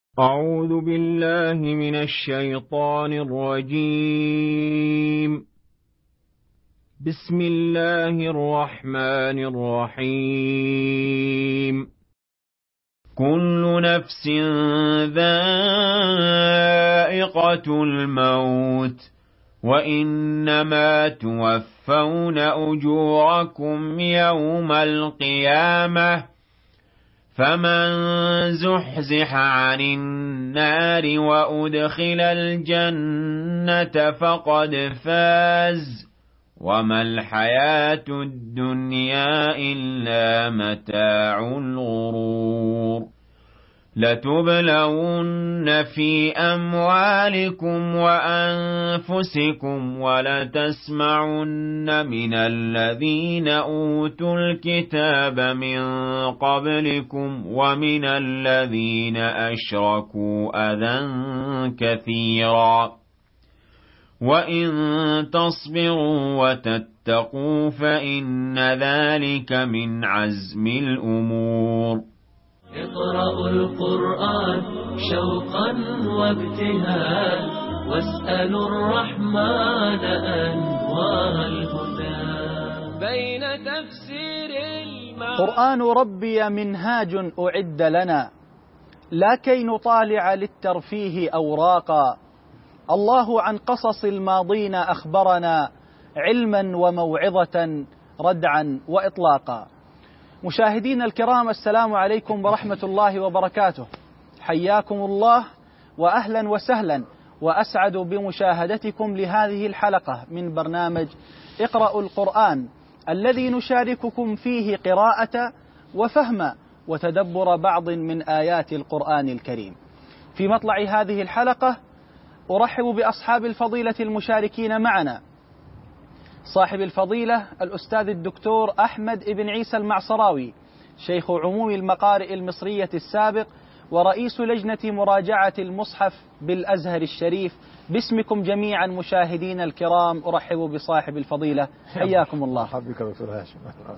أعوذ بالله من الشيطان الرجيم. بسم الله الرحمن الرحيم. كل نفس ذائقة الموت وإنما توفون أجوركم يوم القيامة فمن زحزح عن النار وأدخل الجنة فقد فاز وما الحياة الدنيا إلا متاع الغرور. لتبلون في أموالكم وأنفسكم ولتسمعن من الذين أوتوا الكتاب من قبلكم ومن الذين أشركوا أذى كثيرا وإن تصبروا وتتقوا فإن ذلك من عزم الأمور. اقرأوا القرآن شوقا وابتهاء واسألوا الرحمن أنوار الهدى بين تفسير قرآن ربي منهاج أعد لنا لا كي نطالع للترفيه أوراقا. الله عن قصص الماضين أخبرنا علما وموعظة ردعا وإطلاقا. مشاهدين الكرام، السلام عليكم ورحمة الله وبركاته. حياكم الله وأهلا وسهلا وأسعد بمشاهدتكم لهذه الحلقة من برنامج اقرأوا القرآن الذي نشارككم فيه قراءة وفهم وتدبر بعض من آيات القرآن الكريم. في مطلع هذه الحلقة أرحب بأصحاب الفضيلة المشاركين معنا، صاحب الفضيلة الأستاذ الدكتور أحمد بن عيسى المعصراوي، شيخ عموم المقارئ المصرية السابق ورئيس لجنة مراجعة المصحف بالأزهر الشريف. باسمكم جميعا مشاهدين الكرام أرحب بصاحب الفضيلة، حياكم الله. حبك دكتور هاشم.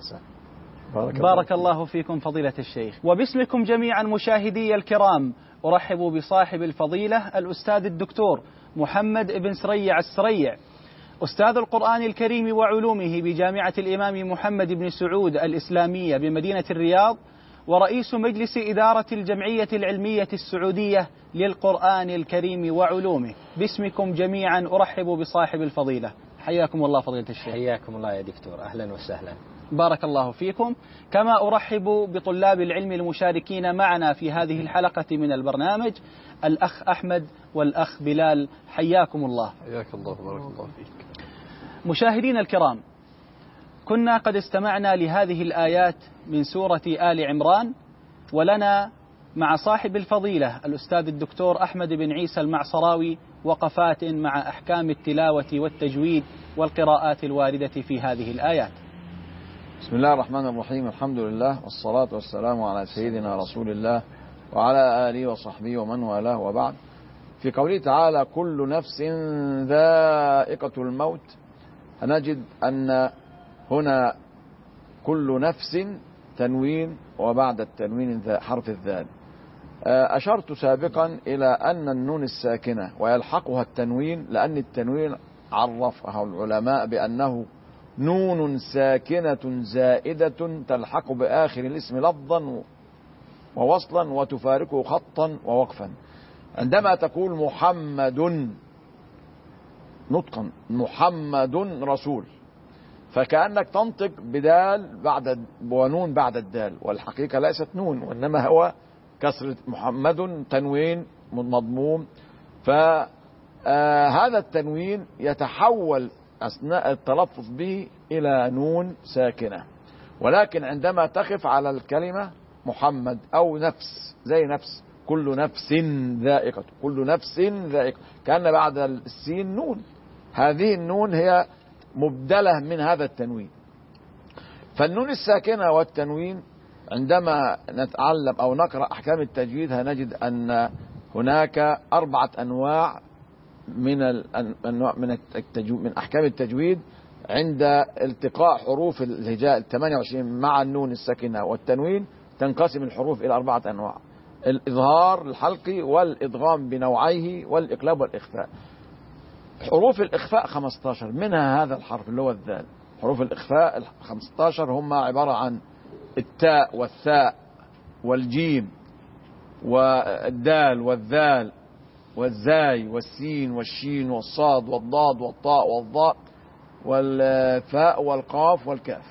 بارك الله فيكم فضيلة الشيخ. وباسمكم جميعا مشاهدي الكرام أرحب بصاحب الفضيلة الأستاذ الدكتور محمد بن سريع السريع، أستاذ القرآن الكريم وعلومه بجامعة الإمام محمد بن سعود الإسلامية بمدينة الرياض ورئيس مجلس إدارة الجمعية العلمية السعودية للقرآن الكريم وعلومه. باسمكم جميعا أرحب بصاحب الفضيلة، حياكم الله فضيلة الشيخ. حياكم الله يا دكتور، أهلا وسهلا. بارك الله فيكم. كما أرحب بطلاب العلم المشاركين معنا في هذه الحلقة من البرنامج، الأخ أحمد والأخ بلال، حياكم الله. حياك الله، بارك الله فيك. مشاهدين الكرام، كنا قد استمعنا لهذه الآيات من سورة آل عمران، ولنا مع صاحب الفضيلة الأستاذ الدكتور أحمد بن عيسى المعصراوي وقفات مع أحكام التلاوة والتجويد والقراءات الواردة في هذه الآيات. بسم الله الرحمن الرحيم، الحمد لله والصلاة والسلام على سيدنا رسول الله وعلى آله وصحبه ومن والاه، وبعد. في قوله تعالى كل نفس ذائقة الموت، هنجد أن هنا كل نفس تنوين وبعد التنوين حرف الذال. أشرت سابقا إلى أن النون الساكنة ويلحقها التنوين، لأن التنوين عرفها العلماء بأنه نون ساكنة زائدة تلحق بآخر الاسم لفظا ووصلا وتفارقه خطا ووقفا. عندما تقول محمد نطقا محمد رسول، فكأنك تنطق بدال بعد ونون بعد الدال، والحقيقة ليست نون وإنما هو كسرة محمد تنوين مضموم. فهذا التنوين يتحول أثناء التلفظ به إلى نون ساكنة، ولكن عندما تقف على الكلمة محمد أو نفس، زي نفس، كل نفس ذائقة، كل نفس ذائقة، كأن بعد السين نون، هذه النون هي مبدلة من هذا التنوين. فالنون الساكنة والتنوين عندما نتعلم أو نقرأ أحكام التجويد هنجد أن هناك 4 أنواع من أحكام التجويد عند التقاء حروف الهجاء 28 مع النون الساكنة والتنوين. تنقسم الحروف إلى 4 أنواع. الإظهار الحلقي والإدغام بنوعيه والإقلاب والإخفاء. حروف الإخفاء 15 منها هذا الحرف اللي هو الذال. حروف الإخفاء 15 هم عبارة عن التاء والثاء والجيم والدال والذال والزاي والسين والشين والصاد والضاد والطاء والضاء والفاء والقاف والكاف.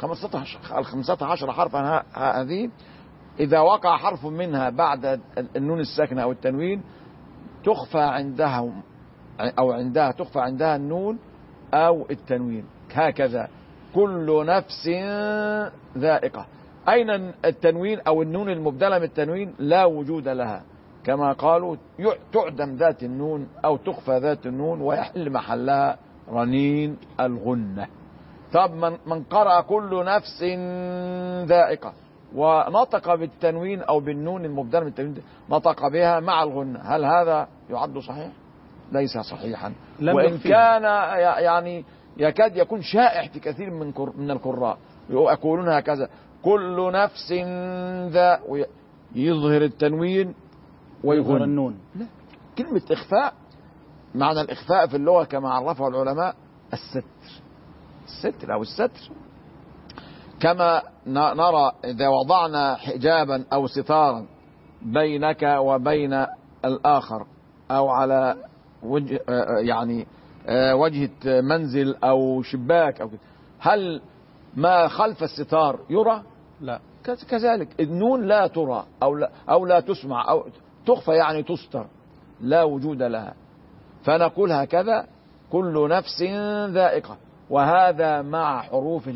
15 حرفا هذه إذا وقع حرف منها بعد النون الساكنة أو التنوين تخفى عندهم أو عندها تخفى عندها النون أو التنوين. هكذا كل نفس ذائقة. أين التنوين أو النون المبدلة من التنوين؟ لا وجود لها، كما قالوا تعدم ذات النون أو تخفى ذات النون ويحل محلها رنين الغنة. طب من قرأ كل نفس ذائقة ونطق بالتنوين أو بالنون المبدلة من التنوين نطق بها مع الغنة، هل هذا يعد صحيح؟ ليس صحيحا، وإن كان يعني يكاد يكون شائع في كثير من القراء يقولون هكذا كل نفس ذا يظهر التنوين ويظهر النون. لا. كلمة إخفاء معنى الإخفاء في اللغة كما عرفه العلماء الستر أو الستر، كما نرى إذا وضعنا حجابا أو ستارا بينك وبين الآخر أو على وجه يعني وجهة منزل أو شباك أو كده، هل ما خلف الستار يرى؟ لا. كذلك النون لا ترى أو لا تسمع أو تخفى، يعني تستر، لا وجود لها. فنقول هكذا كل نفس ذائقة. وهذا مع حروف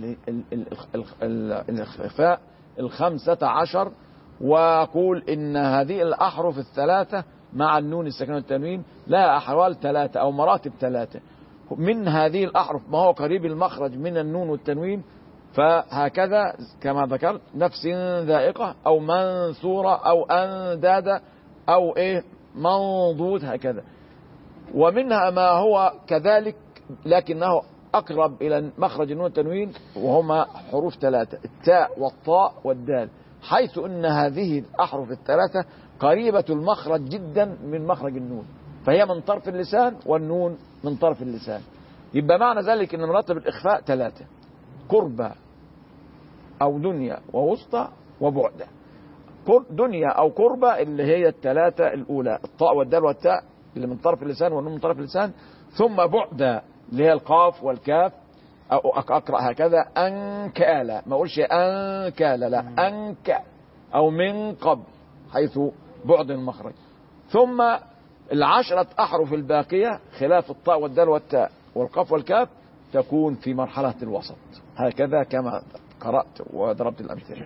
الإخفاء 15. وأقول إن هذه الأحرف الثلاثة مع النون الساكنة والتنوين لها أحوال 3 أو مراتب 3. من هذه الأحرف ما هو قريب المخرج من النون والتنوين، فهكذا كما ذكرت نفس ذائقة أو منثورة أو أندادة أو منضود هكذا. ومنها ما هو كذلك لكنه أقرب إلى مخرج النون والتنوين، وهما حروف 3 التاء والطاء والدال، حيث أن هذه الأحرف الثلاثة قريبة المخرج جدا من مخرج النون، فهي من طرف اللسان والنون من طرف اللسان. يبقى معنى ذلك أن مراتب الإخفاء 3: قربة أو دنيا ووسطى وبعدة. دنيا أو قربة اللي هي 3 الأولى الطاء والدال والتاء اللي من طرف اللسان والنون من طرف اللسان، ثم بعدة اللي هي القاف والكاف، أو أقرأ هكذا أنكالا، ما أقولش أنكالا، لا أنك أو من قبل حيث بعد المخرج. ثم 10 أحرف الباقية خلاف الطاء والدال والتاء والقاف والكاف تكون في مرحلة الوسط، هكذا كما قرأت وضربت الأمثلة.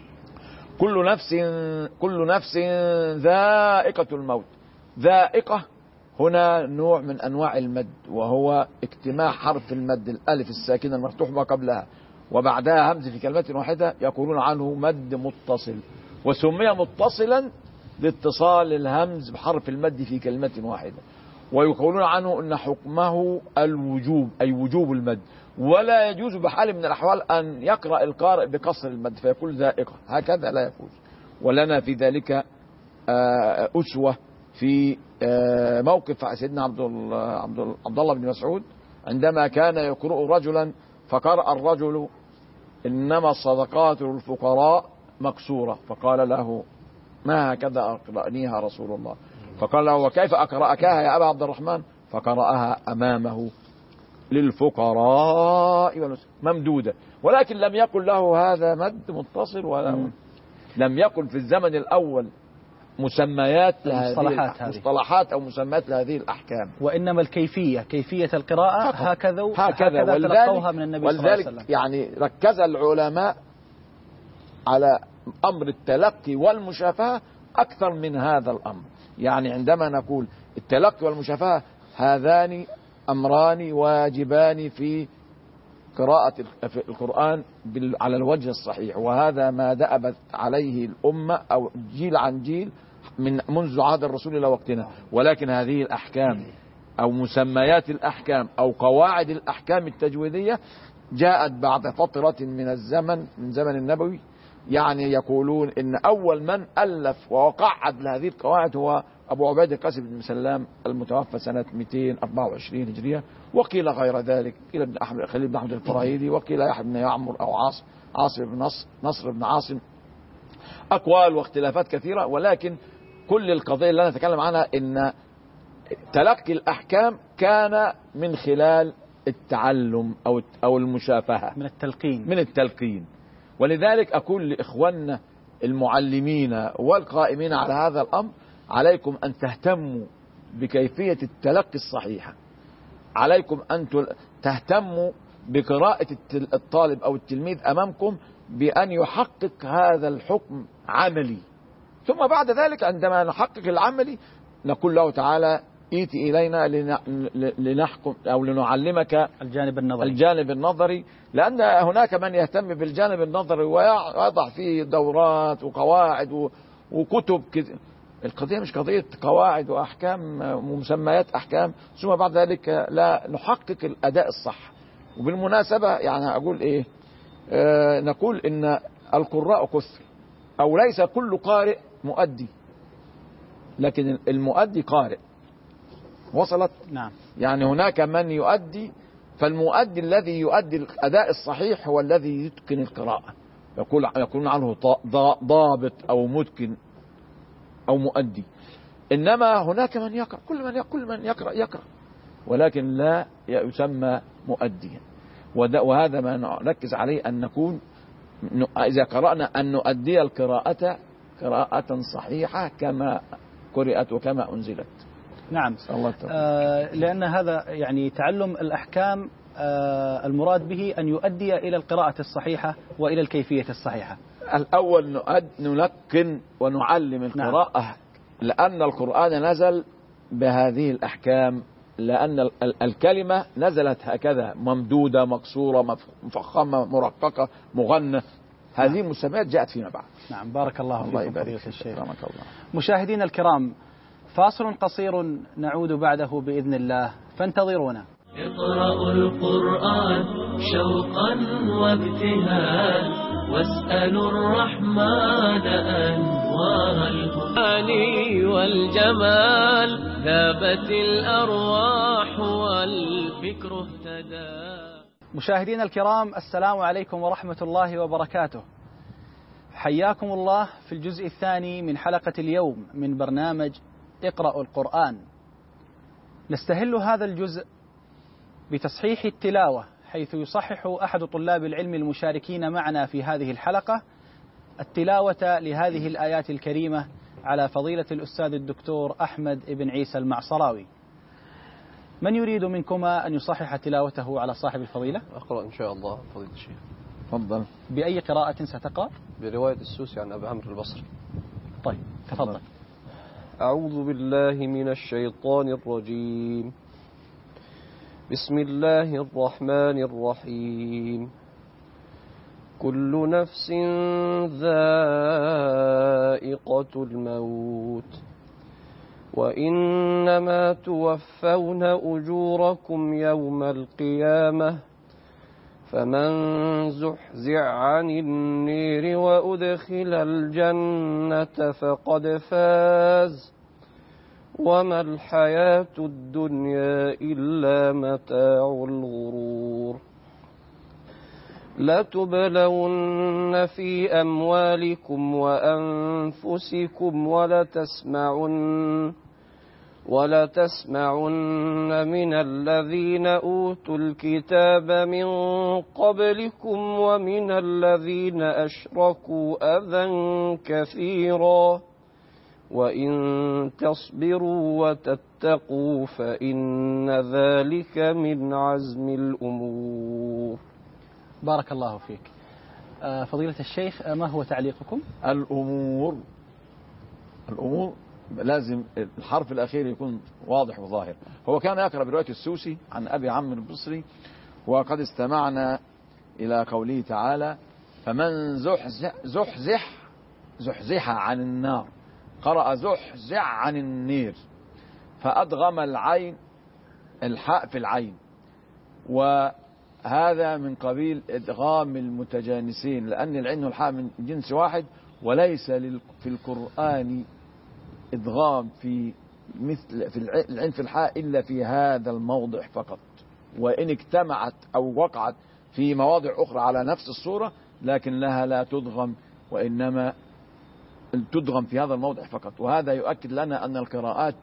كل نفس ذائقة الموت. ذائقة هنا نوع من أنواع المد، وهو اجتماع حرف المد الألف الساكنة المفتوح ما قبلها وبعدها همز في كلمة واحدة، يقولون عنه مد متصل، وسمي متصلا لاتصال الهمز بحرف المد في كلمة واحدة. ويقولون عنه أن حكمه الوجوب، أي وجوب المد، ولا يجوز بحال من الأحوال أن يقرأ القارئ بقصر المد فيقول ذائقة، هكذا لا يجوز. ولنا في ذلك أسوة في موقف سيدنا عبد الله بن مسعود عندما كان يقرأ رجلا فقرأ الرجل إنما الصدقات للفقراء مكسورة، فقال له ما هكذا أقرأنيها رسول الله؟ فقال له وكيف أقرأكها يا أبا عبد الرحمن؟ فقرأها أمامه للفقراء ممدودة، ولكن لم يقل له هذا مد متصل، ولا لم يقل في الزمن الأول مسميات مصطلحات أو مسميات لهذه الأحكام، وإنما الكيفية كيفية القراءة هكذا تلقوها من النبي صلى الله عليه وسلم. يعني ركز العلماء على أمر التلقي والمشافهة أكثر من هذا الأمر. يعني عندما نقول التلقي والمشافهة هذان أمران واجبان في قراءة القرآن على الوجه الصحيح، وهذا ما دأبت عليه الأمة أو جيل عن جيل منذ عهد الرسول إلى وقتنا. ولكن هذه الأحكام أو مسميات الأحكام أو قواعد الأحكام التجويدية جاءت بعد فترة من الزمن، من زمن النبوي يعني يقولون إن أول من ألف وقعد لهذه القواعد هو أبو عبيد القاسم بن سلام المتوفى سنة 224 هجرية، وقيل غير ذلك، قيل ابن أحمد خليل بن أحمد الفراهيدي، وقيل يحيى بن يعمر أو عاصم بن نصر بن عاصم. أقوال واختلافات كثيرة، ولكن كل القضية اللي أنا أتكلم عنها إن تلقي الأحكام كان من خلال التعلم أو المشافهة، من التلقين. ولذلك أقول لإخواننا المعلمين والقائمين على هذا الأمر: عليكم أن تهتموا بكيفية التلقي الصحيحة، عليكم أن تهتموا بقراءة الطالب أو التلميذ أمامكم بأن يحقق هذا الحكم عملي، ثم بعد ذلك عندما نحقق العملي نقول له تعالى ائتي إلينا لنحكم أو لنعلمك الجانب النظري، لأن هناك من يهتم بالجانب النظري ويضع فيه دورات وقواعد وكتب كده. القضية مش قضية قواعد وأحكام ومسميات أحكام ثم بعد ذلك لا نحقق الأداء الصح. وبالمناسبة يعني أقول إيه، نقول إن القراء كثر، أو ليس كل قارئ مؤدي، لكن المؤدي قارئ. وصلت؟ نعم. يعني هناك من يؤدي، فالمؤدي الذي يؤدي الأداء الصحيح هو الذي يتقن القراءة، يكون عنه ضابط أو متقن أو مؤدي. إنما هناك من يقرأ، كل من يقرأ ولكن لا يسمى مؤديا. وهذا ما نركز عليه، أن نكون إذا قرأنا أن نؤدي القراءة قراءة صحيحة كما قرأت وكما أنزلت. نعم. لأن هذا يعني تعلم الأحكام المراد به أن يؤدي إلى القراءة الصحيحة وإلى الكيفية الصحيحة. الأول نلقن ونعلم القراءة. نعم. لأن القرآن نزل بهذه الأحكام، لأن الكلمة نزلت هكذا ممدودة مقصورة مفخمة مرققة مغنى، هذه المسميات جاءت فيما بعد. نعم. بارك الله فيكم فضيلة الشيخ. مشاهدينا الكرام، فاصل قصير نعود بعده بإذن الله، فانتظرونا. اقرأوا القرآن شوقا وابتهاء واسألوا الرحمن أنوار الهدى والجمال، ذابت الأرواح والفكر اهتدى. مشاهدينا الكرام، السلام عليكم ورحمة الله وبركاته. حياكم الله في الجزء الثاني من حلقة اليوم من برنامج اقرأوا القرآن. نستهل هذا الجزء بتصحيح التلاوة، حيث يصحح أحد طلاب العلم المشاركين معنا في هذه الحلقة التلاوة لهذه الآيات الكريمة على فضيلة الأستاذ الدكتور أحمد بن عيسى المعصراوي. من يريد منكما أن يصحح تلاوته على صاحب الفضيلة؟ أقرأ إن شاء الله فضيلة الشيخ. تفضل. بأي قراءة ستقرأ؟ برواية السوسي عن أبي عمرو البصري. طيب تفضل. أعوذ بالله من الشيطان الرجيم. بسم الله الرحمن الرحيم. كل نفس ذائقة الموت وإنما توفون أجوركم يوم القيامة، فمن زحزح عن النير وأدخل الجنة فقد فاز، وما الحياة الدنيا إلا متاع الغرور. لتبلون في أموالكم وأنفسكم ولتسمعن من الذين أوتوا الكتاب من قبلكم ومن الذين أشركوا أذى كثيرا، وإن تصبروا وتتقوا فإن ذلك من عزم الأمور. بارك الله فيك. فضيلة الشيخ، ما هو تعليقكم؟ الأمور لازم الحرف الأخير يكون واضح وظاهر. هو كان يقرأ برواية السوسي عن أبي عمرو البصري، وقد استمعنا إلى قوله تعالى: فمن زحزح عن النار، قرأ زحزح عن النير، فأدغم الحاء في العين، هذا من قبيل إدغام المتجانسين، لأن العين والحاء من جنس واحد، وليس في القرآن إدغام في العين في الحاء إلا في هذا الموضع فقط، وإن اجتمعت أو وقعت في مواضع أخرى على نفس الصورة لكنها لا تدغم، وإنما تدغم في هذا الموضع فقط. وهذا يؤكد لنا أن القراءات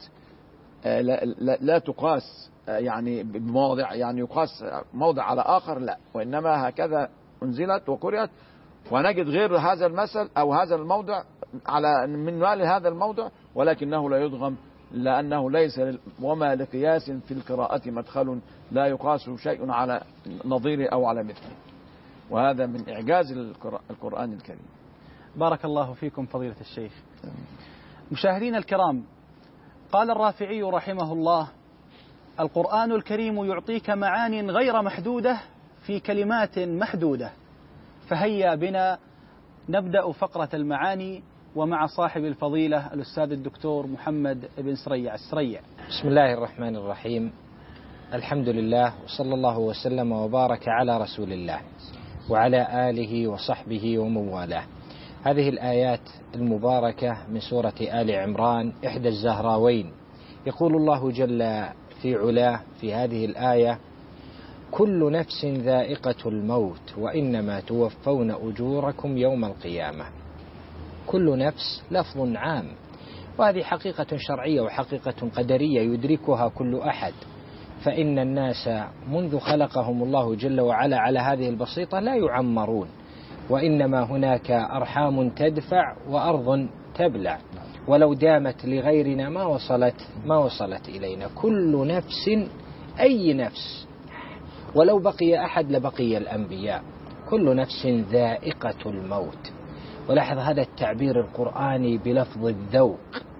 لا تقاس يعني بمواضع، يعني يقاس موضع على آخر، لا، وإنما هكذا أنزلت وقرأت، ونجد غير هذا المثل أو هذا الموضع على من مال هذا الموضع، ولكنه لا يدغم، لأنه ليس وما لقياس في القراءة مدخل، لا يقاس شيء على نظيره أو على مثله. وهذا من إعجاز القرآن الكريم. بارك الله فيكم فضيلة الشيخ. مشاهدينا الكرام، قال الرافعي رحمه الله: القرآن الكريم يعطيك معان غير محدودة في كلمات محدودة. فهيا بنا نبدأ فقرة المعاني، ومع صاحب الفضيلة الأستاذ الدكتور محمد بن سريع السريع. بسم الله الرحمن الرحيم. الحمد لله، وصلى الله وسلم وبارك على رسول الله وعلى آله وصحبه ومن والاه. هذه الآيات المباركة من سورة آل عمران إحدى الزهراوين. يقول الله جل في علاه في هذه الآية: كل نفس ذائقة الموت وإنما توفون أجوركم يوم القيامة. كل نفس لفظ عام، وهذه حقيقة شرعية وحقيقة قدرية يدركها كل أحد، فإن الناس منذ خلقهم الله جل وعلا على هذه البسيطة لا يعمرون، وإنما هناك أرحام تدفع وأرض تبلع، ولو دامت لغيرنا ما وصلت إلينا. كل نفس، أي نفس، ولو بقي أحد لبقي الأنبياء. كل نفس ذائقة الموت. ولاحظ هذا التعبير القرآني بلفظ الذوق.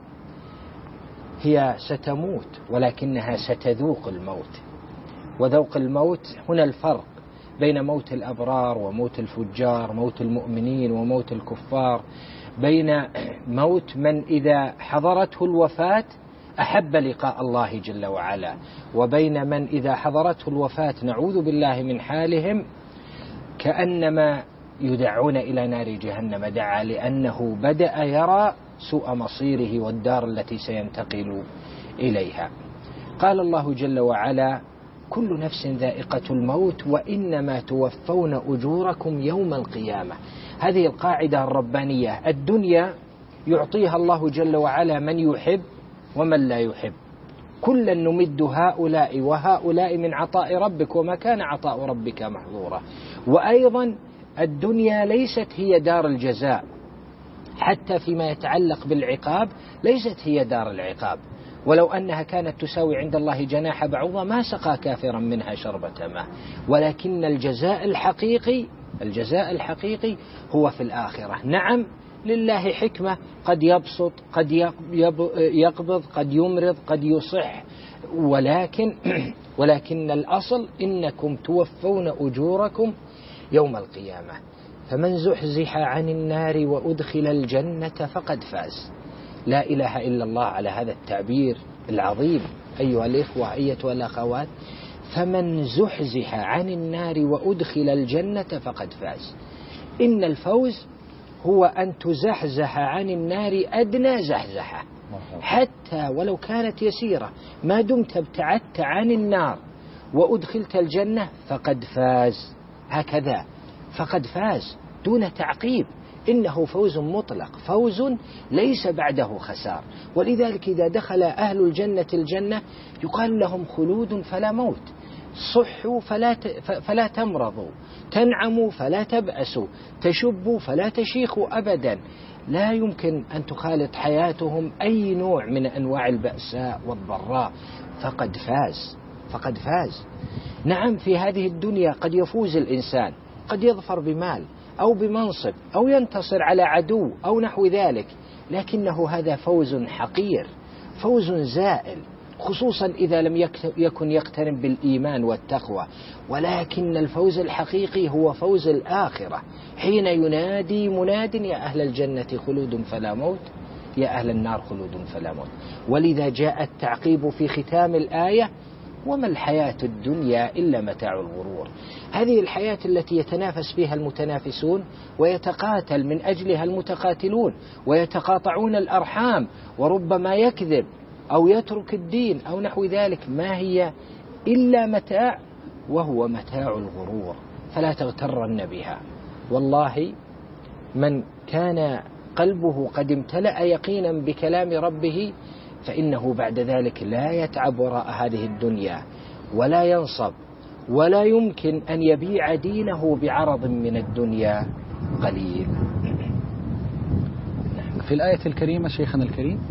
هي ستموت ولكنها ستذوق الموت. وذوق الموت هنا الفرق بين موت الأبرار وموت الفجار، موت المؤمنين وموت الكفار، بين موت من إذا حضرته الوفاة أحب لقاء الله جل وعلا، وبين من إذا حضرته الوفاة نعوذ بالله من حالهم كأنما يدعون إلى نار جهنم دعا، لأنه بدأ يرى سوء مصيره والدار التي سينتقل إليها. قال الله جل وعلا: كل نفس ذائقة الموت وإنما توفون أجوركم يوم القيامة. هذه القاعدة الربانية. الدنيا يعطيها الله جل وعلا من يحب ومن لا يحب، كلا نمد هؤلاء وهؤلاء من عطاء ربك وما كان عطاء ربك محظورا. وأيضا الدنيا ليست هي دار الجزاء، حتى فيما يتعلق بالعقاب ليست هي دار العقاب، ولو أنها كانت تساوي عند الله جناح بعوضة ما سقى كافرا منها شربة ماء. ولكن الجزاء الحقيقي هو في الآخرة. نعم، لله حكمة، قد يبسط، قد يقبض، قد يمرض، قد يصح، ولكن الأصل إنكم توفون أجوركم يوم القيامة. فمن زحزح عن النار وأدخل الجنة فقد فاز. لا إله إلا الله على هذا التعبير العظيم أيها الإخوة أيتها الأخوات. فمن زحزح عن النار وأدخل الجنة فقد فاز. إن الفوز هو أن تزحزح عن النار أدنى زحزحة، حتى ولو كانت يسيرة، ما دمت ابتعدت عن النار وأدخلت الجنة فقد فاز. هكذا فقد فاز دون تعقيب. إنه فوز مطلق، فوز ليس بعده خسار. ولذلك إذا دخل أهل الجنة الجنة يقال لهم خلود فلا موت، صحوا فلا تمرضوا، تنعموا فلا تبأسوا، تشبوا فلا تشيخوا أبدا. لا يمكن أن تخالط حياتهم أي نوع من أنواع البأساء والضراء. فقد فاز. نعم، في هذه الدنيا قد يفوز الإنسان، قد يظفر بمال أو بمنصب أو ينتصر على عدو أو نحو ذلك، لكنه هذا فوز حقير، فوز زائل، خصوصا إذا لم يكن يقترن بالإيمان والتقوى. ولكن الفوز الحقيقي هو فوز الآخرة، حين ينادي مناد: يا أهل الجنة خلود فلا موت، يا أهل النار خلود فلا موت. ولذا جاء التعقيب في ختام الآية: وما الحياة الدنيا إلا متاع الغرور. هذه الحياة التي يتنافس فيها المتنافسون ويتقاتل من أجلها المتقاتلون ويتقاطعون الأرحام، وربما يكذب أو يترك الدين أو نحو ذلك، ما هي إلا متاع، وهو متاع الغرور، فلا تغترن بها. والله من كان قلبه قد امتلأ يقينا بكلام ربه فإنه بعد ذلك لا يتعب وراء هذه الدنيا ولا ينصب، ولا يمكن أن يبيع دينه بعرض من الدنيا قليل. في الآية الكريمة شيخنا الكريم،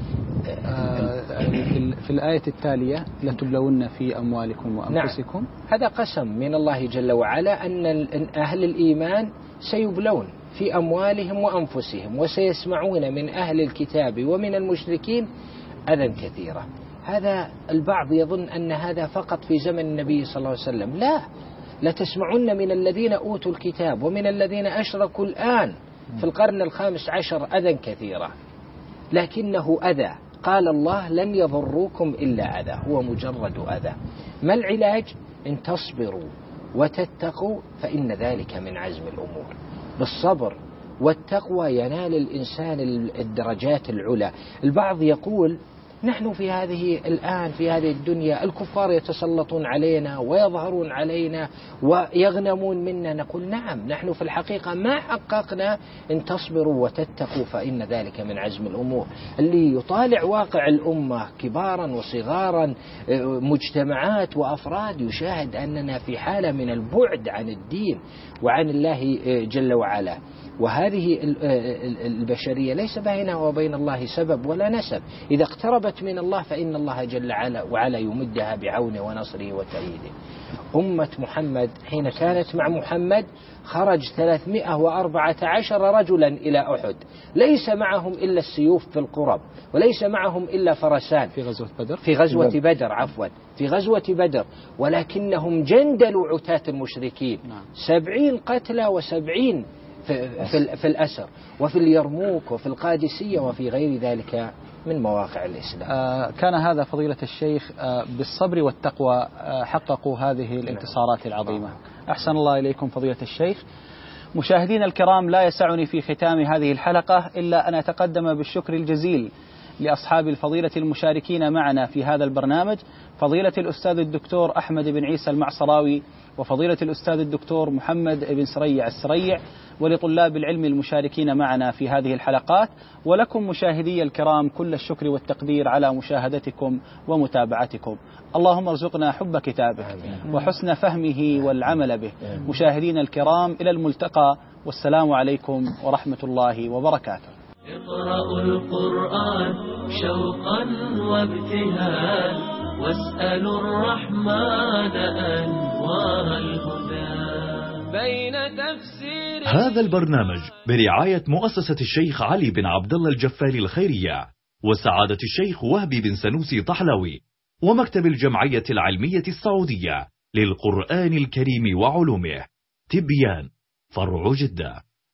في الآية التالية لتبلون في أموالكم وأنفسكم. نعم. هذا قسم من الله جل وعلا أن أهل الإيمان سيبلون في أموالهم وأنفسهم، وسيسمعون من أهل الكتاب ومن المشركين أذى كثيرا. هذا البعض يظن أن هذا فقط في زمن النبي صلى الله عليه وسلم، لا، لتسمعن من الذين أوتوا الكتاب ومن الذين أشركوا الآن في القرن ال15 أذى كثيرا، لكنه أذى. قال الله لن يضروكم إلا أذى، هو مجرد أذى. ما العلاج؟ إن تصبروا وتتقوا فإن ذلك من عزم الأمور. بالصبر والتقوى ينال الإنسان الدرجات العلى. البعض يقول نحن في هذه الدنيا الكفار يتسلطون علينا ويظهرون علينا ويغنمون منا. نقول نعم، نحن في الحقيقة ما حققنا إن تصبروا وتتقوا فإن ذلك من عزم الأمور. اللي يطالع واقع الأمة كبارا وصغارا، مجتمعات وأفراد، يشاهد أننا في حالة من البعد عن الدين وعن الله جل وعلا. وهذه البشرية ليس بينها وبين الله سبب ولا نسب، إذا اقتربت من الله فإن الله جل وعلا يمدها بعونه ونصره وتأييده. أمة محمد حين كانت مع محمد خرج 314 رجلا إلى أحد، ليس معهم إلا السيوف في القرب، وليس معهم إلا فرسان في غزوة بدر، ولكنهم جندلوا عتاة المشركين. 70 قتلى و70 في الأسر، وفي اليرموك وفي القادسية وفي غير ذلك من مواقع الإسلام. كان هذا فضيلة الشيخ بالصبر والتقوى حققوا هذه الانتصارات العظيمة. أحسن الله إليكم فضيلة الشيخ. مشاهدينا الكرام، لا يسعني في ختام هذه الحلقة إلا أن أتقدم بالشكر الجزيل لأصحاب الفضيلة المشاركين معنا في هذا البرنامج، فضيلة الأستاذ الدكتور أحمد بن عيسى المعصراوي، وفضيلة الأستاذ الدكتور محمد بن سريع السريع، ولطلاب العلم المشاركين معنا في هذه الحلقات، ولكم مشاهدي الكرام كل الشكر والتقدير على مشاهدتكم ومتابعتكم. اللهم ارزقنا حب كتابك وحسن فهمه والعمل به. مشاهدينا الكرام، إلى الملتقى، والسلام عليكم ورحمة الله وبركاته. اقرأوا القرآن شوقا وابتهالا، واسألوا الرحمن أنوار الهدى بين تفسير. هذا البرنامج برعاية مؤسسة الشيخ علي بن عبد الله الجفاري الخيرية، وسعادة الشيخ وهبي بن سنوسي طحلوي، ومكتب الجمعية العلمية السعودية للقرآن الكريم وعلومه، تبيان، فرع جدة.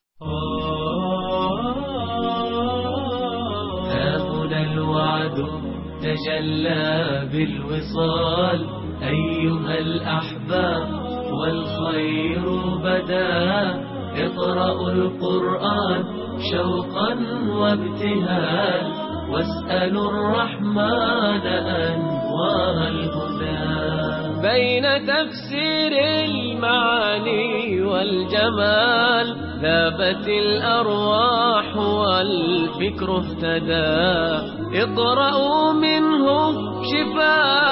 الوعد تجلى بالوصال أيها الأحباب، والخير بدا. اقرأوا القرآن شوقا وابتهالا، واسألوا الرحمن أنوار الهدى بين تفسير المعاني والجمال. ذابت الأرواح والفكر اهتدى. اقرأوا منه شفاء